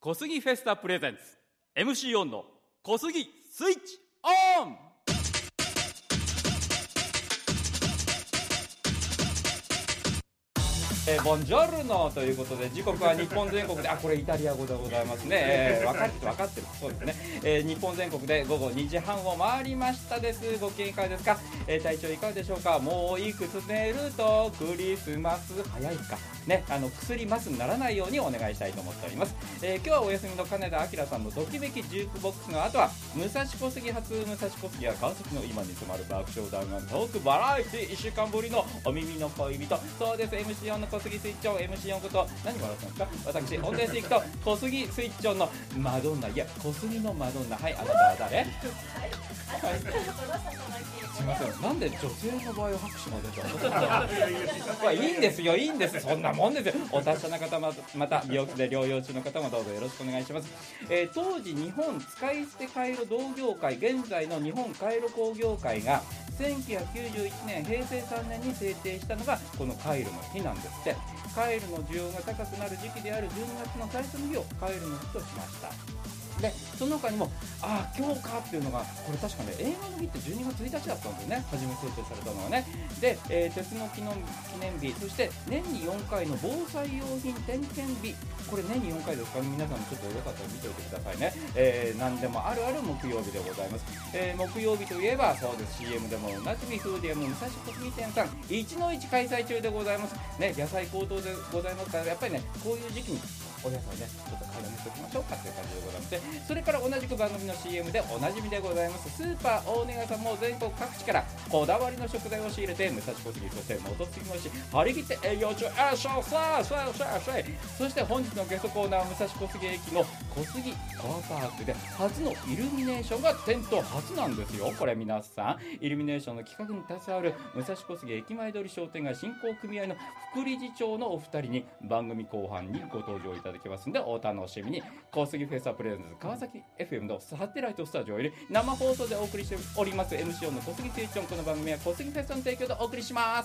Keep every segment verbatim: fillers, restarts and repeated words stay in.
小杉フェスタプレゼンツ エムシー オンの小杉スイッチオン。えー、ボンジョルノということで、時刻は日本全国で、あ、これイタリア語でございますね。えー、分かって分かってる、そうですね。えー、日本全国で午後にじはんを回りましたです。ご機嫌いかがですか。えー、体調いかがでしょうか。もういくつ寝るとクリスマス早いかね、あの薬マスにならないようにお願いしたいと思っております。えー、今日はお休みの金田明さんのときめきジュークボックスの後は武蔵小杉発武蔵小杉や川崎の今に迫る爆笑弾丸トークバラエティー、いっしゅうかんぶりのお耳の恋人、そうです エムシー オンの小杉スイッチオン、 エムシー オンこと何笑ってますか。私音程スイッチと小杉スイッチオンのマドンナ、いや小杉のマドンナ、はい、あなたは誰。はい、すいません、なんで女性の場合は拍手が出ちゃうの。いいんですよ、いいんです、そんなもんですよ。お達者な方ままた病気で療養中の方もどうぞよろしくお願いします。えー、当時日本使い捨てカイロ同業会、現在の日本カイロ工業会がせんきゅうひゃくきゅうじゅういちねんへいせいさんねんに制定したのがこのカイロの日なんですって。カイロの需要が高くなる時期であるじゅうにがつの最初の日をカイロの日としました。でその他にも、ああ今日かっていうのが、これ確かね映画の日ってじゅうにがつついたちだったんですよね、初め制定されたのはね。で、えー、鉄の記念日、そして年によんかいの防災用品点検日、これ年によんかいですから、皆さんもちょっとよかったら見ておいてくださいね。えー、何でもあるある木曜日でございます。えー、木曜日といえばそうです、 シーエム でもおなじみフーディアム武蔵小杉店さんいちのいち開催中でございますね。野菜高騰でございますから、やっぱりねこういう時期にお野菜ねちょっと買いだめしておきましょうかという感じでございまして、それから同じく番組の シーエム でおなじみでございますスーパー大根屋さんも全国各地からこだわりの食材を仕入れて、武蔵小杉、そして元杉もし張り切って営業中、あしょさあさあさあさあ。そして本日のゲストコーナー、武蔵小杉駅の小杉カーパークで初のイルミネーションが店頭初なんですよ。これ皆さん、イルミネーションの企画に携わる武蔵小杉駅前通り商店街振興組合の副理事長のお二人に番組後半にご登場いただきますのでお楽しみに。小杉フェスタプレゼンツ川崎 エフエム のサテライトスタジオより生放送でお送りしております エムシー オンの小杉スイッチオン。この番組は小杉フェスタの提供でお送りします。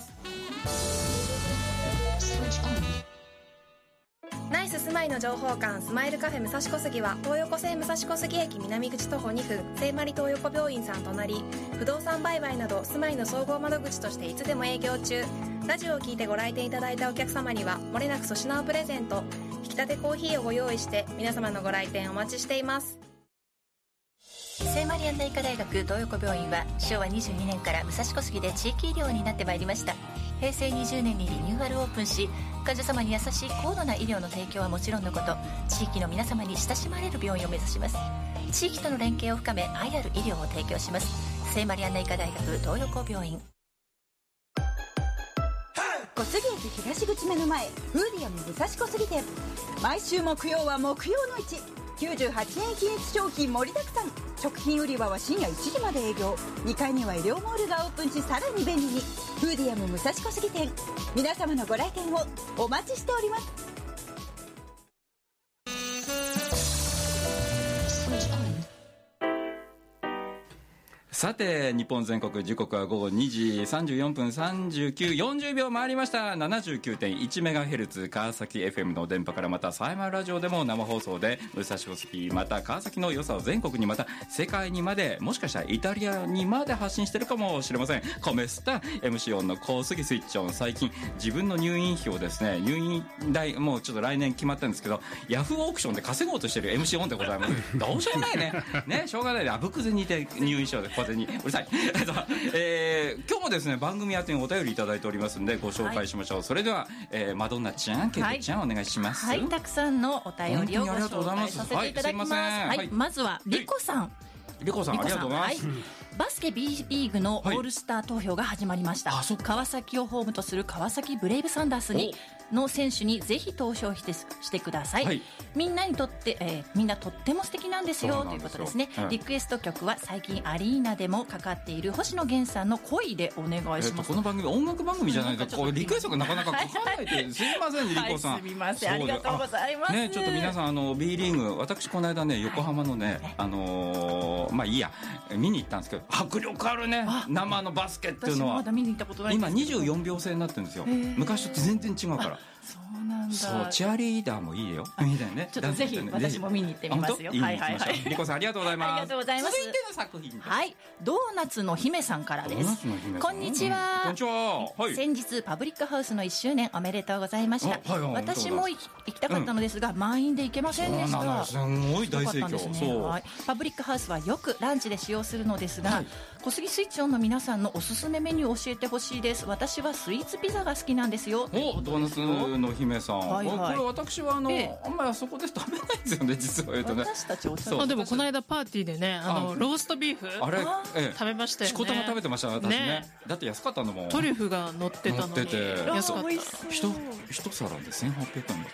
ナイススマイの情報館スマイルカフェ武蔵小杉は東横線武蔵小杉駅南口徒歩にふん、聖マリ東横病院さん隣、不動産売買など住まいの総合窓口としていつでも営業中。ラジオを聞いてご来店いただいたお客様にはもれなく粗品をプレゼント、引き立てコーヒーをご用意して皆様のご来店お待ちしています。 聖マリアンナ医科大学東横病院はしょうわにじゅうにねんから武蔵小杉で地域医療になってまいりました。へいせいにじゅうねんにリニューアルオープンし、患者様に優しい高度な医療の提供はもちろんのこと、地域の皆様に親しまれる病院を目指します。地域との連携を深め愛ある医療を提供します。聖マリアンナ医科大学東横病院。 小杉駅東口目の前、フーディアム武蔵小杉店。毎週木曜は木曜の市、きゅうじゅうはちえん均一商品盛りだくさん。食品売り場は深夜いちじまで営業。にかいには医療モールがオープンし、さらに便利に。フーディアム武蔵小杉店、皆様のご来店をお待ちしております。 さて日本全国、時刻は午後にじさんじゅうよんぷんさんじゅうきゅう、よんじゅうびょう回りました。 ななじゅうきゅうてんいちメガヘルツ 川崎 エフエム の電波から、またサイマルラジオでも生放送で武蔵小杉また川崎の良さを全国に、また世界にまで、もしかしたらイタリアにまで発信してるかもしれません。コメスタ エムシー オンの小杉スイッチオン。最近自分の入院費をですね、入院代もうちょっと来年決まったんですけど、ヤフーオークションで稼ごうとしてる エムシー オンでございます。どうしようもないねね、しょうがないで、あぶくぜにいて入院しようで、小銭にうるさいえー、今日もですね番組宛てにお便りいただいておりますのでご紹介しましょう、はい、それでは、えー、マドンナちゃん、ケイトちゃん、はい、お願いします。 はい、たくさんのお便りをご紹介させていただきます。はい、はい、まずはリコさん、 リコさんありがとうございます。はい、 バスケ B リーグのオールスター投票が始まりました。はい、川崎をホームとする川崎ブレイブサンダースにの選手にぜひ投票してしてください。はい、みんなにとって、えー、みんなとっても素敵なんですよということですね。うん、リクエスト曲は最近アリーナでもかかっている星野源さんの恋でお願いします。えー、 この番組音楽番組じゃないとこうリクエストがなかなかかかないてすいませんね、リコさん。 はい、すみません、ありがとうございます。 ね、ちょっと皆さんあの B リーグ、私この間ね横浜のね、はい、あのー、まあいいや見に行ったんですけど、迫力あるね、生のバスケっていうのは。 私まだ見に行ったことないんですけど、 今にじゅうよんびょう制になってるんですよ。昔と全然違うからそうなんだ。 そうチアリーダーもいいよみたいなね。 ちょっとぜひ私も見に行ってみますよ。はいはいはい。 リコさんありがとうございます。 ありがとうございます。 続いての作品です。 はい、ドーナツの姫さんからです。こんにちは。 こんにちは。はい。 先日パブリックハウスのいっしゅうねんおめでとうございました。 はいはい、 私も行きたかったのですが、うん、満員で行けませんでした。 すごい大盛況。 ね、 そう、 はい。パブリックハウスはよくランチで使用するのですが、はい、小杉スイッチオンの皆さんのおすすめメニューを教えてほしいです。私はスイーツピザが好きなんですよ。 お、ドーナツの姫さん。はいはい、これ私はあの、ええ、あんまりあそこで食べないんですよね、実は言うとね。 私たちおあでもこの間パーティーでね、あのローストビーフあれ、ええ、 食べましたよね。 しこたま食べてました私ね。ね、だって安かったんだもん。 トリュフが乗ってたのに安かった。 一一皿でせんはっぴゃくえんだった。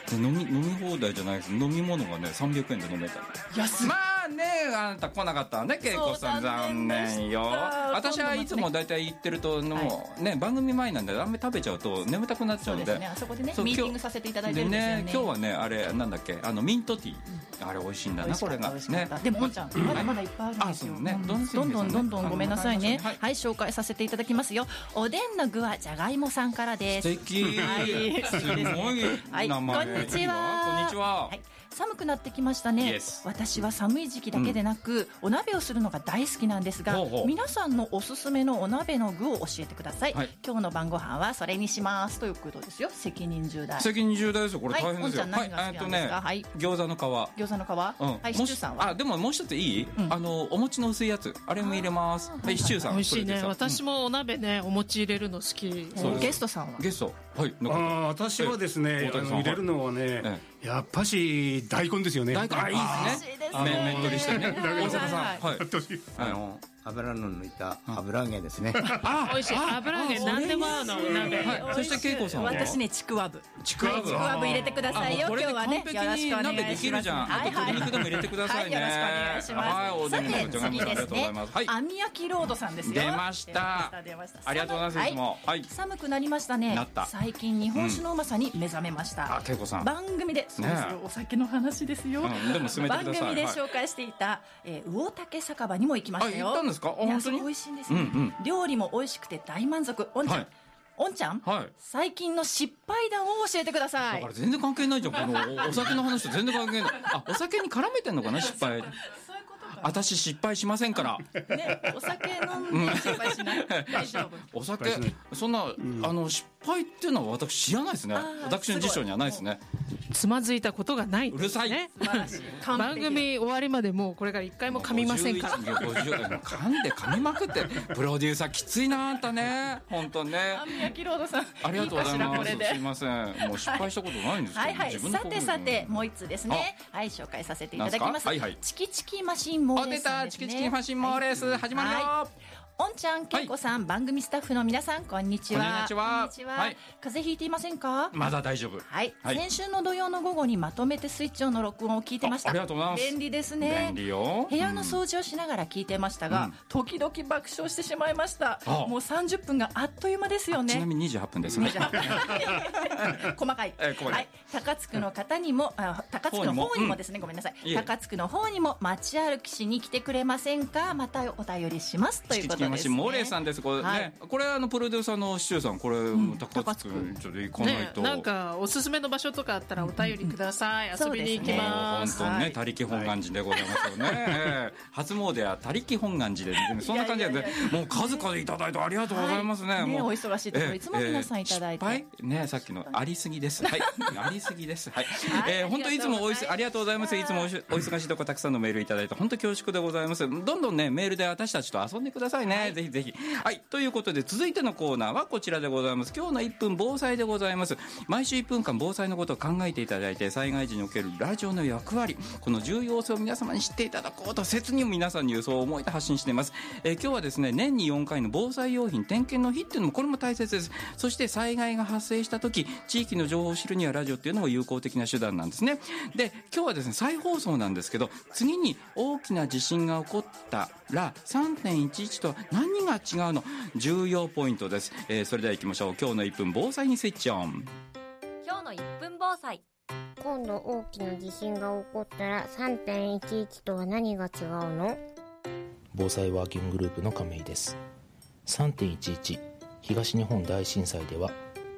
で飲み飲み放題じゃないです。飲み物がねさんびゃくえんで飲めた。 安い。 まあね、あんた来なかったんで恵子さん残念よ。私はいつもだいたい行ってるとの、はい、ね番組前なんであんまり食べちゃうと眠たくなっちゃうんで。そうですね。あそこでねミーティングさせていただいてるんですよね。 でね今日はねあれなんだっけあのミントティー、うん、あれ美味しいんだなこれがね。 でもおんちゃんまだまだいっぱいあるんですよ。ね、どんどんどんどんごめんなさいね。はい、はい、紹介させていただきますよ。おでんの具はじゃがいもさんからです。 素敵。はい、すごい名前。 はい、こんにちは。 こんにちは。 はい、寒くなってきましたね。私は寒い時期だけでなく、うん、お鍋をするのが大好きなんですが、ほうほう皆さんのおすすめのお鍋の具を教えてください。はい、今日の晩ご飯はそれにしますということですよ。責任重大。 責任重大ですよ。これ大変ですよ。 はい、はい、えっとね、はい、 餃子の皮。 餃子の皮。うん、はい、シチューさんは。 あ、でももう一ついい？うん、あのお餅の薄いやつ、あれも入れます。はい、シチューさん。 美味しいね。私もお鍋ね、お餅入れるの好き。 ゲストさんは。 ゲスト。はい。 あ、私はですね、あの入れるのはね、やっぱし大根ですよね。 大根、あ、いいですね。めんどりしてね。大阪さん。はい。 あの油の抜いた油揚げですね。 あ、美味しい。油揚げ何でも合うのお鍋。 そして恵子さんは。 私ねちくわぶ。 ちくわぶ。 ちくわぶ入れてくださいよ。今日はね。 完璧に鍋できるじゃん。あと鶏肉でも入れてくださいね。 よろしくお願いします。 はい、おでんの次ですね。網焼きロードさんですよ。 出ました。ありがとうございます。いつも。はい。 寒くなりましたね。最近日本酒のうまさに目覚めました。 あ、恵子さん。 番組でそうですよ。お酒の話ですよ。 でも進めてください。 番組で紹介していた魚竹酒場にも行きましたよ。 あ、行ったんですか？本当に。 美味しいんですね。料理も美味しくて大満足。おんちゃん。おんちゃん、はい、最近の失敗談を教えてください。 だから全然関係ないじゃん、このお酒の話と全然関係ない。あ、お酒に絡めてんのかな、失敗。私失敗しませんから。 ね、お酒飲んで失敗しない。大丈夫。 お酒、そんな、うん、あの失敗っていうのは私知らないですね。私の辞書にはないですね。 つまずいたことがない、 ね。うるさい。 番組終わりまでもうこれから一回も噛みませんから。 噛んで噛みまくって、プロデューサーきついなあんたね。本当ね。 網焼きロードさん。 ありがとうございます。すいません。もう失敗したことないんですけど。 はいはい。さてさてもう一つですね。はい、紹介させていただきます。はいはい。チキチキマシンモーレースですね。 出たチキチキマシンモーレース始まるよ。 おんちゃん、けいこさん、番組スタッフの皆さん、こんにちは。 こんにちは。 はい、風邪ひいていませんか？ まだ大丈夫。 はい。先週の土曜の午後にまとめてスイッチオンの録音を聞いてました。 ありがとうございます。 便利ですね。 便利よ。 部屋の掃除をしながら聞いてましたが、時々爆笑してしまいました。もうさんじゅっぷんがあっという間ですよね。 ちなみににじゅうはっぷんですね。 細かい。はい。高津区の方にも、高津区の方にもですね、ごめんなさい。高津区の方にも街歩きしに来てくれませんか？またお便りしますということですね。 モーレーさんです。これね、はい、これあのプロデューサーのシチューさん、これ、うん、高津区ちょっと行かないと、 ね、なんかおすすめの場所とかあったらお便りください。うん、遊びに行きます。 本当ね、他力本願寺でございますよね。はい、初詣は他力本願寺で、そんな感じで、ね、もう数々いただいてありがとうございますね。はい、 もうね、 お忙しいところいつも皆さんいただいて、 えー、ね、さっきのありすぎです。はい、ありすぎです。はい、えー、本当いつもおいすありがとうございます。いつもお忙しいとこたくさんのメールいただいて本当恐縮でございます。どんどんねメールで私たちと遊んでくださいね。はい、ぜひぜひ。はい、ということで続いてのコーナーはこちらでございます。今日のいっぷん防災でございます。毎週いっぷんかん防災のことを考えていただいて、災害時におけるラジオの役割、この重要性を皆様に知っていただこうと切に皆さんにそう思いで発信しています。えー、今日はですね、年によんかいの防災用品点検の日っていうのもこれも大切です。そして災害が発生した時、地域の情報を知るにはラジオっていうのも有効的な手段なんですね。で、今日はですね再放送なんですけど、次に大きな地震が起こったら さんてんいちいち と何が違うの、重要ポイントです。えー、それでは行きましょう。今日のいっぷん防災にスイッチオン。 今日のいっぷん防災。今度大きな地震が起こったら さんてんいちいち とは何が違うの？ 防災ワーキンググループの亀井です。 さんてんいちいち 東日本大震災では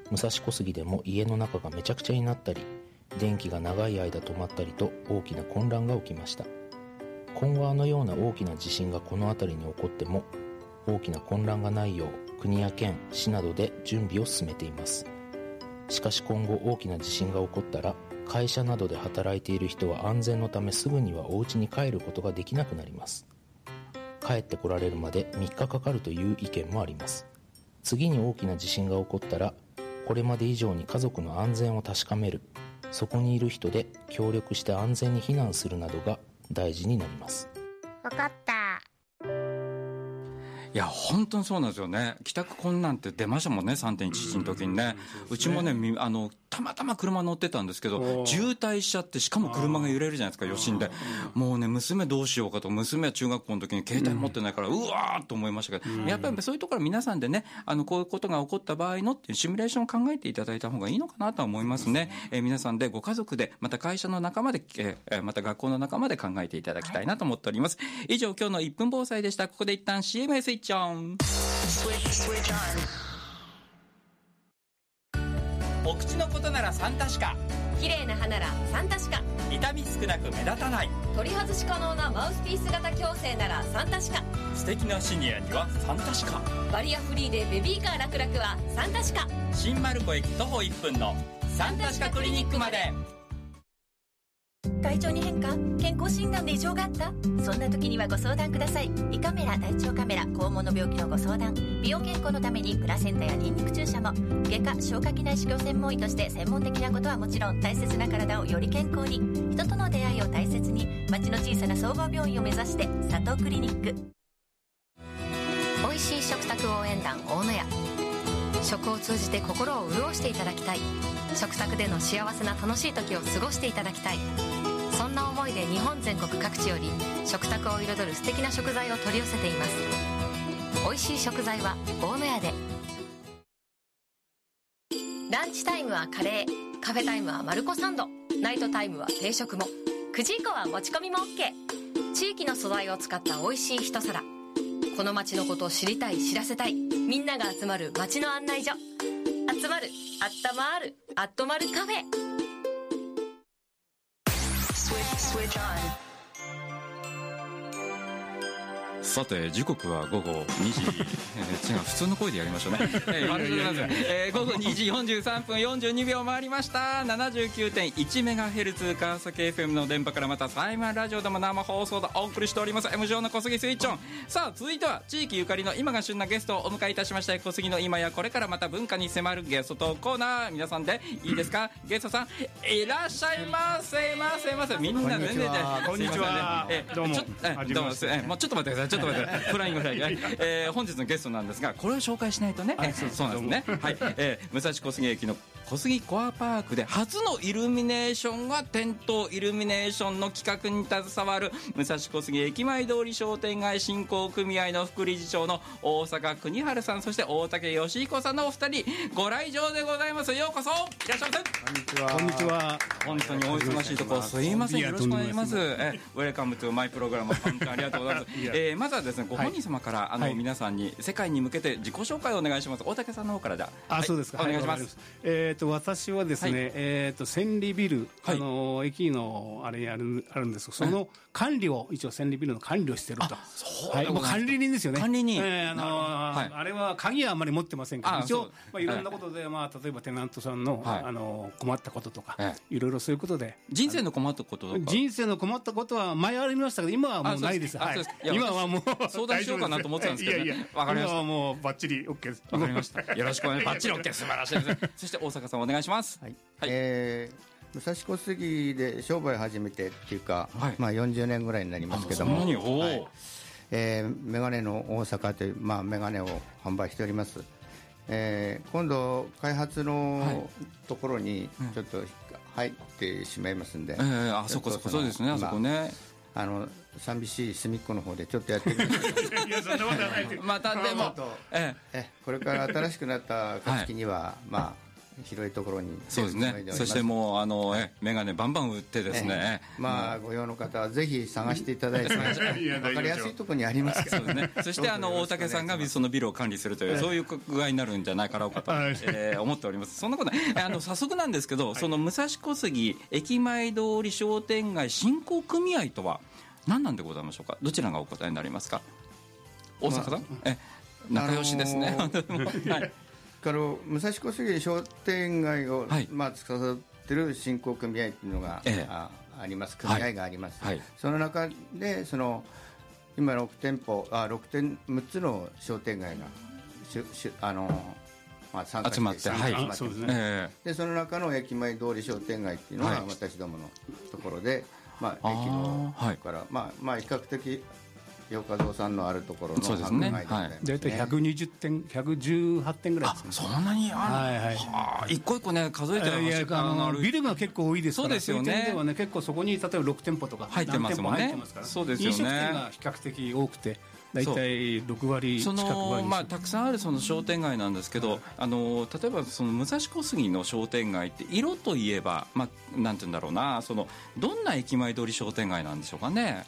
武蔵小杉でも家の中がめちゃくちゃになったり、電気が長い間止まったりと大きな混乱が起きました。今後あのような大きな地震がこの辺りに起こっても大きな混乱がないよう国や県、市などで準備を進めています。しかし今後大きな地震が起こったら、会社などで働いている人は安全のためすぐにはお家に帰ることができなくなります。帰ってこられるまでみっかかかるという意見もあります。次に大きな地震が起こったら、これまで以上に家族の安全を確かめる、そこにいる人で協力して安全に避難するなどが大事になります。 わかった。 いや本当にそうなんですよね。帰宅困難って出ましたもんね、 さんてんいちいち の時にね。うちもね、あのたまたま車乗ってたんですけど、渋滞しちゃって、しかも車が揺れるじゃないですか、余震で。もうね、娘どうしようかと。娘は中学校の時に携帯持ってないから、うわーっと思いましたけど、やっぱりそういうところ皆さんでね、あのこういうことが起こった場合のっていうシミュレーションを考えていただいた方がいいのかなとは思いますね。えー、皆さんでご家族で、また会社の仲間で、えー、また学校の仲間で考えていただきたいなと思っております。以上、今日のいっぷん防災でした。ここで一旦 シーエム へスイッチオン。お口のことならサンタシカ、 綺麗な歯ならサンタシカ、 痛み少なく目立たない、 取り外し可能なマウスピース型矯正ならサンタシカ、 素敵なシニアにはサンタシカ、 バリアフリーでベビーカー楽々はサンタシカ、 新丸子駅徒歩いっぷんのサンタシカクリニックまで。 体調に変化、健康診断で異常があった、そんな時にはご相談ください。胃カメラ、大腸カメラ、肛門の病気のご相談、美容健康のためにプラセンタやニンニク注射も、外科消化器内視鏡専門医として専門的なことはもちろん、大切な体をより健康に、人との出会いを大切に、町の小さな総合病院を目指して佐藤クリニック。 おいしい食卓応援団大野屋。食を通じて心を潤していただきたい、食卓での幸せな楽しい時を過ごしていただきたい、そんな思いで日本全国各地より食卓を彩る素敵な食材を取り寄せています。おいしい食材は大野屋で。ランチタイムはカレー、カフェタイムはマルコサンド、ナイトタイムは定食も、くじ以降は持ち込みも OK。 地域の素材を使ったおいしい一皿、この街のことを知りたい、知らせたい、みんなが集まる街の案内所、集まる、あったまる、あっとまるカフェ。 さて時刻は午後にじ、えー、違う普通の声でやりましょうね、えーえー、午後にじよんじゅうさんぷんよんじゅうにびょう回りました。 ななじゅうきゅうてんいちメガヘルツ 川崎 エフエム の電波から、またサイマンラジオでも生放送でお送りしております エムジョー の小杉スイッチオン。さあ続いては地域ゆかりの今が旬なゲストをお迎えいたしました。小杉の今やこれからまた文化に迫るゲストトークコーナー、皆さんでいいですか、ゲストさんいらっしゃいませませませ。みんな全然こんにちは、どうも、 どうも、えもうちょっと待ってください、ちょっと待ってくださいフライングフライング、えー、本日のゲストなんですが、これを紹介しないとね、えそうそうなんですね、はい、えー、武蔵小杉駅の小杉コアパークで初のイルミネーションが点灯。イルミネーションの企画に携わる武蔵小杉駅前通り商店街振興組合の副理事長の大坂邦治さん、そして大竹義彦さんのお二人ご来場でございます。ようこそいらっしゃいませ。 こんにちは。こんにちは。 本当にお忙しいところすいません、よろしくお願いします。えウェルカムトゥマイプログラム、本当にありがとうございます。えー、まずはですね、ご本人様から、はい、あの、はい、皆さんに世界に向けて自己紹介をお願いします。大竹さんの方からじゃあ、 あ、はい、そうですか、 お願いします。 はい、えーと私はですね、はい、えーと千里ビル、はい、あの駅のあれにあるあるんですが、その管理を、一応千里ビルの管理をしていると。はい、もう管理人ですよね。管理人、えーあのーはい、あれは鍵はあんまり持ってませんけど、一応まあ、いろんなことで、はい、まあ、例えばテナントさんの、はい、あの困ったこととか、はい、いろいろそういうことで、 人生の困ったこととか、 人生の困ったことは前ありましたけど、今はもうないです。はい、今はもう相談しようかなと思ってたんですけど、ね、いやいや、 わかりました。今はもうバッチリ OK です。 わかりました。よろしくお願いします。バッチリ OK、 素晴らしいです。そして大阪さんお願いします。 はい、はい、えー、武蔵小杉で商売を始めてっていうか、はい、まあよんじゅうねんぐらいになりますけども、はい、えー、メガネの大阪という、まあ、メガネを販売しております。えー、今度開発のところにちょっと入ってしまいますんで、 えー、あそこそこそうですね、あそこね、 まあ、あの寂しい隅っこの方でちょっとやってみますいや、そんなことはないまたでも、 ええ、これから新しくなった暁には、はい、まあ広いところにそうですね。そしてもうあのえ眼鏡バンバン売ってですね、 えー、まあご用の方はぜひ探していただいて分かりやすいところにありますからそうですね。そしてあの大竹さんがそのビルを管理するという、そういう具合になるんじゃないかろうかと、えー、思っております。そんなことないあの早速なんですけど、その武蔵小杉駅前通り商店街振興組合とは何なんでございましょうか。どちらがお答えになりますか。大阪さん、まあ、え仲良しですね、あのーはいから武蔵小杉商店街を、はい、まあ、司っている振興組合というのが、ええ、あ, あります組合があります、はいはい、その中でその今ろく店舗あろく店むっつの商店街がししあの、まあ、参加して集まって、はい、 集まって、ね、でその中の駅前通り商店街っていうのが、はい、私どものところで、まあ、駅のから、はい、まあまあ、比較的洋華堂さんのあるところのそうですね、 大体ひゃくにじゅってんひゃくじゅうはちてんぐらいですね。 あ、そんなにある、はいはい、はあ、一個一個ね数えてるあのビルが結構多いですから、 そうですよね。そういう点ではね、結構そこに例えばろく店舗とか入ってますもんね。そうですよね。 飲食店が比較的多くて大体ろくわり近くは、 まあ、たくさんあるその商店街なんですけど、はい、あの例えばその武蔵小杉の商店街って色といえば、まあ、なんて言うんだろうな、そのどんな駅前通り商店街なんでしょうかね。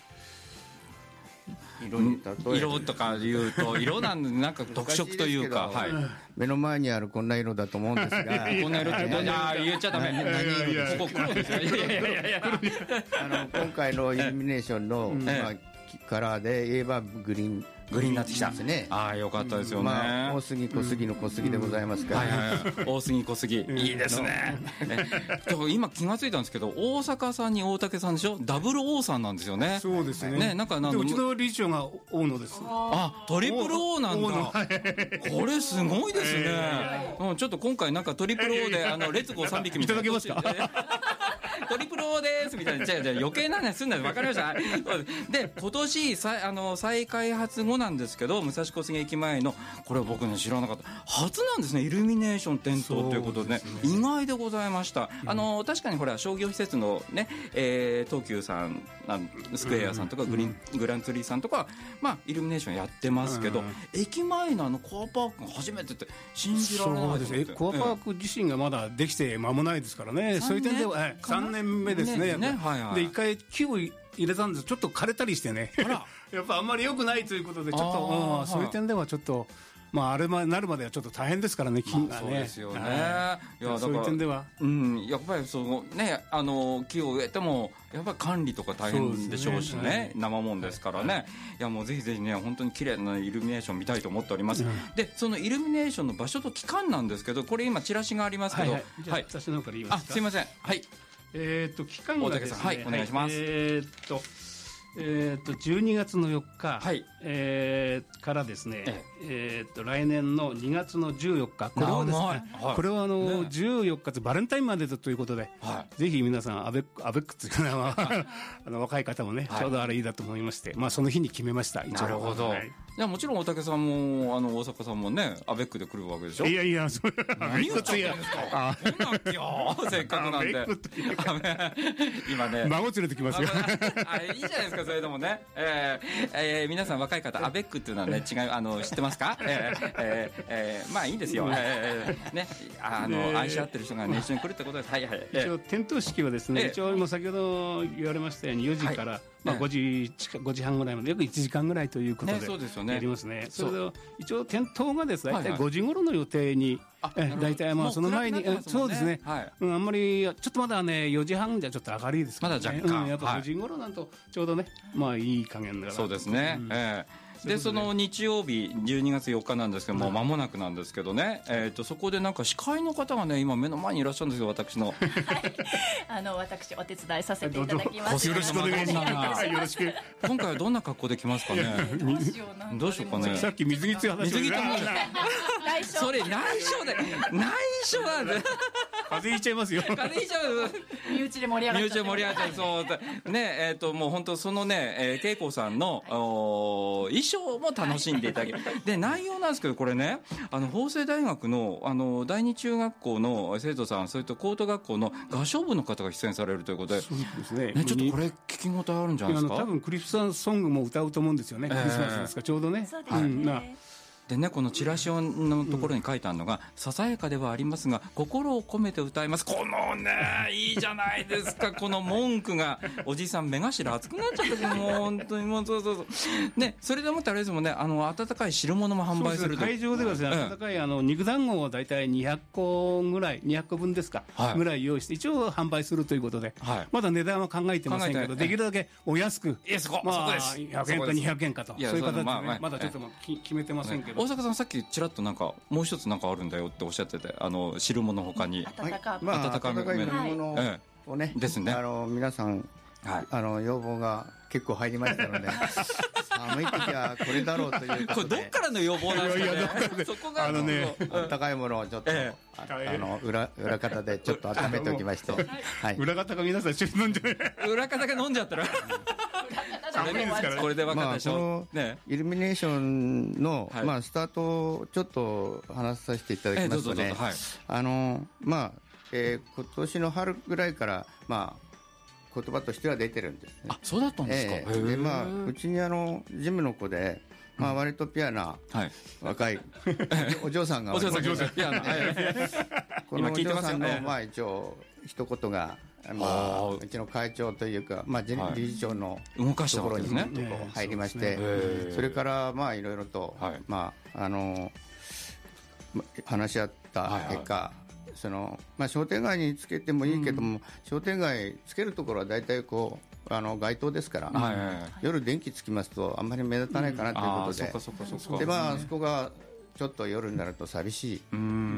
色に例え色とかいうと色なんでなんか特色というか、はい、 目の前にあるこんな色だと思うんですがこんな色っていや言っちゃダメ、何色ですか。ここ黒ですよ。いやいやいやいやあの今回のイルミネーションの、まあ、カラーで言えばグリーングリーンになってきたですね。 ああ、よかったですよね。まあ、大杉小杉の小杉でございますから、 うん、はいはい、大杉小杉、いいですね。今気がついたんですけど、大阪さんに大竹さんでしょ、ダブルオーさんなんですよね。 そうですね。 ね、なんかなんうちの理事長が大野です。 あ、トリプルオーなんだ。これすごいですね。えー、うん、ちょっと今回なんかトリプルオーであのレッツゴーさんびきみたいな。 いただけますか。 トリプルオーですみたいな。じゃあじゃあ余計な話すんだよ。分かりました。で今年再あの再開発後なんですけど、武蔵小杉駅前のこれは僕ね知らなかった、初なんですね、イルミネーション点灯ということでね、意外でございました。あの確かにほら商業施設のね、えー、東急さん、スクエアさんとかグリーン、うん、グランツリーさんとか、まあイルミネーションやってますけど、うん、駅前のあのコアパークが初めてって信じられない。そうですね。 コアパーク自身がまだできて間もないですからね。そういう点では、はい、さんねんめですね。ね、はいはい、で一回キューブ入れたんです。ちょっと枯れたりしてね。あらやっぱあんまり良くないということでちょっと、うん、そういう点ではちょっと。まあ、あれまなるまではちょっと大変ですからね、金がね。そうですよね。 いや、 そういう点では、 うん、やっぱりそのね、あの木を植えてもやっぱり管理とか大変でしょうしね、ね、生もんですからね、はい、いやもうぜひぜひね、本当に綺麗なイルミネーション見たいと思っております。うん、でそのイルミネーションの場所と期間なんですけど、これ今チラシがありますけど、はい、 はい、じゃあ私の方から言いますか。 あ、すいません。はい。 えっ、ー、と期間がですね、 はい、お願いします。 えっ、ー、と。えー、とじゅうにがつのよっか、はい、えー、からですね、えええー、と来年のにがつのじゅうよっか、これはですね、はい、これはあの、ね、じゅうよっかバレンタインまでということで、はい、ぜひ皆さんアベックアベックっていうのはあの若い方もね、はい、ちょうどあれいいだと思いまして、まあ、その日に決めました。 なるほど、はい、いやもちろん大竹さんもあの大阪さんもねアベックで来るわけでしょ。 いやいや、それ何を言うんですか。せっかくなんで今ね孫連れてきますよ。 あいいじゃないですか、それでもね、えーえー、皆さん若い方アベックっていうのはね違う、あの知ってますか。えーえーえー、まあいいんですよ、えーね、あの愛し合ってる人が、ね、一緒に来るってことです。はいはい、 一応点灯式はですね、一応今先ほど言われましたようによじから、はい、まあ、ごじ近ごじはんぐらいまで約いちじかんぐらいということで、ね、そうですよね、やりますね。それで一応点灯がですね大体ごじ頃の予定に、はいはい、大体まあその前に、ね、そうですね、はい、うん、あんまりちょっとまだねよじはんじゃちょっと明るいですからね、まだ若干、うん、やっぱごじ頃なんとちょうどね、まあいい加減だから。 そうですね、うん、えーでその日曜日じゅうにがつよっかなんですけども、間もなくなんですけどね、えー、とそこでなんか司会の方がね今目の前にいらっしゃるんですよ、私の。はい、 あの私お手伝いさせていただきます。 よろしくお願いします。よろしく。 今回はどんな格好で来ますかね。 どうしよう、 どうしようかね。 さっき水着つ話水着とそれ内緒で内緒なんで風邪ひいちゃいますよ。 風邪ひいちゃう。 身内で盛り上がっちゃう。身内で盛り上がっちゃう。 そうね、えっ、ー、ともう本当そのね、えー、恵子さんの、はい、衣装も楽しんでいただける。で内容なんですけど、これね、あの法政大学のあの第二中学校の生徒さん、それと高等学校の合唱部の方が出演されるということで、 そうですね。 ね、ちょっとこれ聞き応えあるんじゃないですか。 多分クリスマスソングも歌うと思うんですよね。クリスマスですか、ちょうどね。 そうですね。うん、 でね、このチラシのところに書いてあるのが、うん、ささやかではありますが心を込めて歌います。このねいいじゃないですかこの文句がおじさん目頭熱くなっちゃってもう本当にもうそうそうそうね、それでもってあれですもんね、あの温かい汁物も販売すると、 会場ではですね、温かいあの肉団子を大体にひゃっこぐらいにひゃっこぶんですか、はい、ぐらい用意して一応販売するということで、はい、まだ値段は考えてませんけど、できるだけお安く、 いやそこ、 まあ、 そこです、 ひゃくえんかにひゃくえんかと、そういう形で、ね、まあまあ、まだちょっと決めてませんけど、 大阪さんさっきちらっとなんかもう一つなんかあるんだよっておっしゃってて、あの汁物ほかに温かい、まあ、温かいものをね、 ですね、 あの皆さん、はい、あの要望が結構入りましたので寒い時はこれだろうということで、 これどっからの要望なんですかね。いやいやそこがあのね、温かいものをちょっと、ええ、ああの 裏, 裏方でちょっと温めておきまして、 はい、裏方が皆さん一緒に飲んじゃう裏方が飲んじゃったらこれで分かったでしょ、 まあ、ね、イルミネーションの、はい、まあ、スタートをちょっと話させていただきますとね、あのまあ、えー、今年の春ぐらいから、まあ言葉としては出てるんですね。 あ、そうだったんですか。えー、でまあうちにあのジムの子で、まあ割とピュアな、はい、若いお嬢さんがお嬢さんがピュアなこのお嬢さんのまあ一応一言が、まあうちの会長というか、まあ理事長のところに入りまして、それからまあいろいろとまああの話し合った結果。そのまあ、商店街につけてもいいけども、うん、商店街つけるところは大体こうあの街灯ですから、はいはいはい、夜電気つきますとあんまり目立たないかなということで、うん、でまああそこがちょっと夜になると寂しい、うん、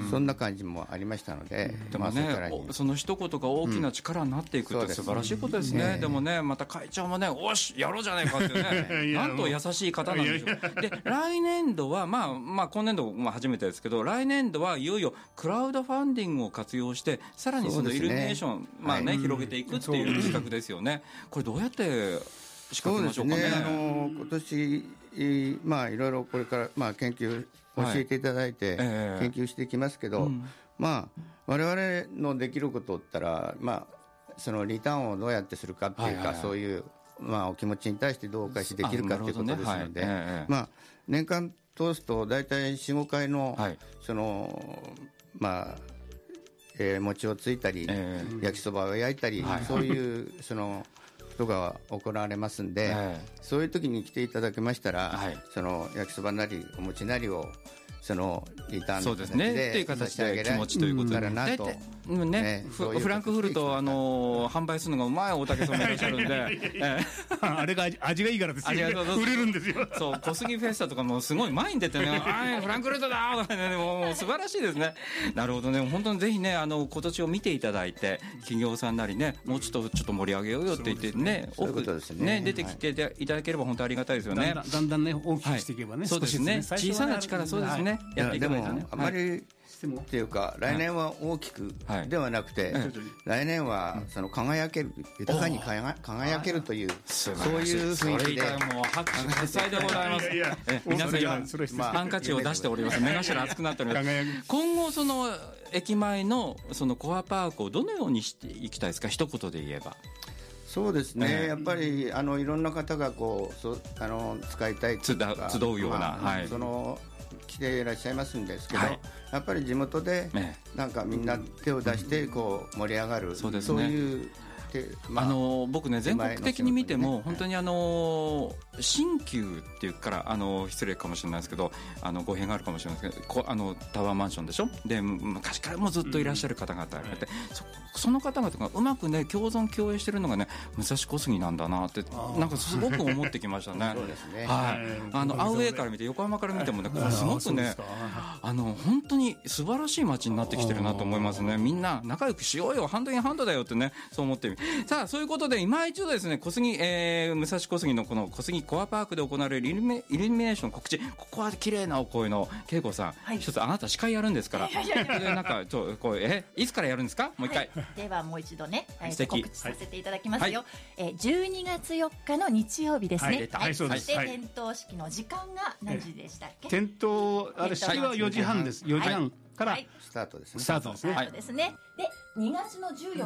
そんな感じもありましたので、 でもね、まあ、その一言が大きな力になっていくって素晴らしいことですね、うん、でもねまた会長もねおしやろうじゃないかってねなんと優しい方なんでしょう。で来年度は、まあ、まあ今年度まあ初めてですけど、来年度はいよいよクラウドファンディングを活用してさらにそのイルミネーション、ね、まあね、はい、広げていくっていう企画ですよね。これどうやって仕掛けましょうかね。 そうですね、あの今年まあいろいろこれからまあ研究教えていただいて研究していきますけど、はい、えー、まあ我々のできることって言ったら、まあそのリターンをどうやってするかっていうか、はいはいはい、そういうまあお気持ちに対してどうお返しできるかということですので、ね、はい、えー、まあ年間通すと大体 よん,ご 回の、はい、そのまあ、えー、餅をついたり、えー、焼きそばを焼いたり、はい、そういうそのことが行われますんで、はい、そういう時に来ていただけましたら、はい、その焼きそばなりお餅なりをそのリターンの形で差し上げられたらなと。 うんね、フランクフルト、あのー、販売するのがうまい大竹さんもいらっしゃるんであれが味がいいからですよ、ね、売れるんですよ。 そう、小杉フェスタとかもすごい前に出てねフランクフルトだとかね、もう素晴らしいですね。なるほどね、本当にぜひね、あの今年を見ていただいて企業さんなりね、もうちょっとちょっと盛り上げようよって言ってね、多くね出てきていただければ本当ありがたいですよね。 だんだんだんね大きくしていけばね、はい、 そうですね、小さな力、そうですね、はい、やっていかないとね。 あまりっていうか、来年は大きくではなくて、はい、来年はその輝ける、豊かに輝けるという、そういう雰囲気で、 もう拍手喝采でございます。皆さん今ハンカチを出しております。目頭熱くなっております。今後その駅前のそのコアパークをどのようにしていきたいですか、一言で言えば。 そうですね、えー、やっぱりあのいろんな方がこうそあの使いたいというか集うような、まあ、はい、 その来ていらっしゃいますんですけど、はい、やっぱり地元でなんかみんな手を出してこう盛り上がる、そうですね、そういう。 まあ、あの僕ね全国的に見ても、ね、本当にあの新旧っていうからあの失礼かもしれないですけど、あの語弊があるかもしれないですけど、こあのタワーマンションでしょ、で昔からもずっといらっしゃる方々がいて、うん、そ, その方々がうまくね共存共栄してるのがね武蔵小杉なんだなってなんかすごく思ってきましたね。 そうですね、 はい、あのアウェーから見て横浜から見てもね、すごくねあの本当に素晴らしい街になってきてるなと思いますね。みんな仲良くしようよ、ハンドインハンドだよってね、そう思ってみさあ、そういうことで今一度ですね、小杉、えー、武蔵小杉のこの小杉コアパークで行われるイルミ、イルミネーション告知、ここは綺麗なお声の恵子さん、はい、一つあなた司会やるんですから、いやいやいやでなんかちょこうえいつからやるんですか、もう一回、 はい、ではもう一度ね、えー、告知させていただきますよ、はい、えー、じゅうにがつよっかの日曜日ですね、はいはい、そして点灯式の時間が何時でしたっけ。 点灯あれ式はよじはんです。よじはんからスタートですね。スタートですね。 スタートですね。でにがつのじゅうよっか、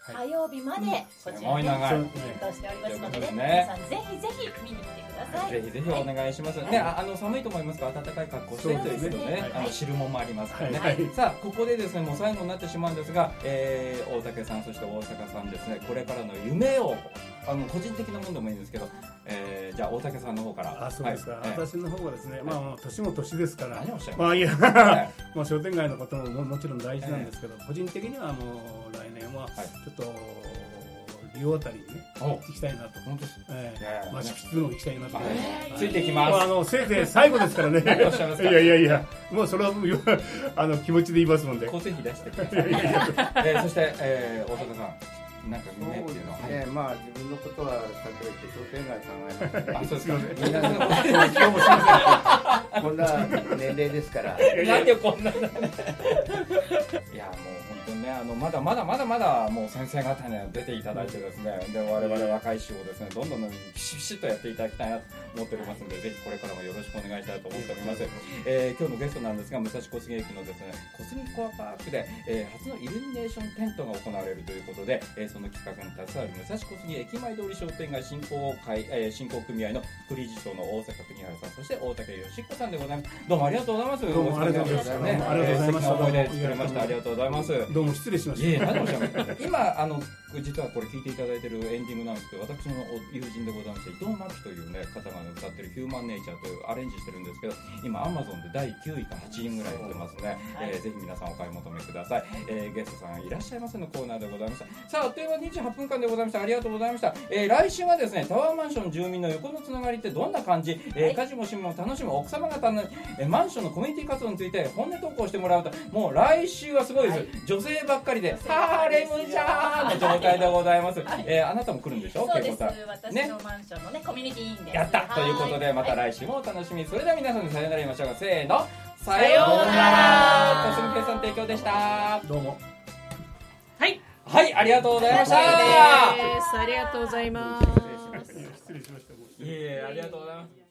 火曜日までこちらで検討しておりますのでね、皆さんぜひぜひ見に来てください。 ぜひぜひお願いします。ね、あの寒いと思いますが暖かい格好してということでね、あの汁物もありますからね。さあここでですね、もう最後になってしまうんですが、えー、大竹さんそして大阪さんですね、これからの夢をあの個人的なものでもいいんですけど、えー、じゃあ大竹さんの方から。 あ、そうですか。 はい、 私の方はですね、はい、まあ年も年ですから、 何をおっしゃいますか。 まあいや、はい、まあ商店街のことも も, もちろん大事なんですけど、えー、個人的にはもう来年はちょっと、はい、リオあたりにね行ってきたいなと。本当です。ええ、まあ敷地の行きたいなと。 ついてきます。 まああのせいぜい最後ですからね。 何をおっしゃいますか。 いやいやいや、もうそれはあの気持ちで言いますので。 構成費出してください。えー、そして、えー、大阪さん。なんか夢っていうのは、 ね、まあ自分のことはさておいて商店街考えます。 あ、そうですか。 みんなのこと今日もしません。こんな年齢ですから。 なんでこんな。いやもう本当にね、あのまだまだまだまだもう先生方には出ていただいてですね、で我々若い衆をですねどんどんビシビシとやっていただきたいなと思っておりますので、ぜひこれからもよろしくお願いしたいと思っております。えー、今日のゲストなんですが、武蔵小杉駅のですねコスミコアパークで、えー、初のイルミネーションテントが行われるということで、えーその企画に携わる武蔵小杉駅前通り商店街振興会、えー、振興組合の副理事長の大阪国原さん、そして大竹義彦さんでございます。どうもありがとうございます。 どうもありがとうございます。 ね、ありがとうございました。思い出作れました。ありがとうございます。 どうも失礼しました。 いえ、何をおっしゃいますか。今あの実はこれ聞いていただいているエンディングなんですけど、私の友人でございまして伊藤真希というね方が、ね、歌ってるヒューマンネイチャーというアレンジしてるんですけど、今アマゾンでだいきゅういかはちいぐらい売ってますね。はい、えー、ぜひ皆さんお買い求めください。えー、ゲストさんいらっしゃいませのコーナーでございました。さあ、あっという間ににじゅうはっぷんかんでございました。ありがとうございました。えー、来週はですねタワーマンション住民の横のつながりってどんな感じ、えー、家事も趣味も楽しむ奥様方の、えー、マンションのコミュニティ活動について本音投稿してもらうと、もう来週はすごいです。はい、女性ばっかりでハーレムじゃーんの状態でございます。はい、えー、あなたも来るんでしょ。 そうです。私のマンションのねコミュニティ委員です。 やったということで、また来週もお楽しみに。それでは皆さんでさよなら言いましょうか。せーの、さようなら。コスミ計算提供でした。 どうも。 はい。 はい、ありがとうございました。 ありがとうございます。 失礼しました。 いえいえ、ありがとうございます。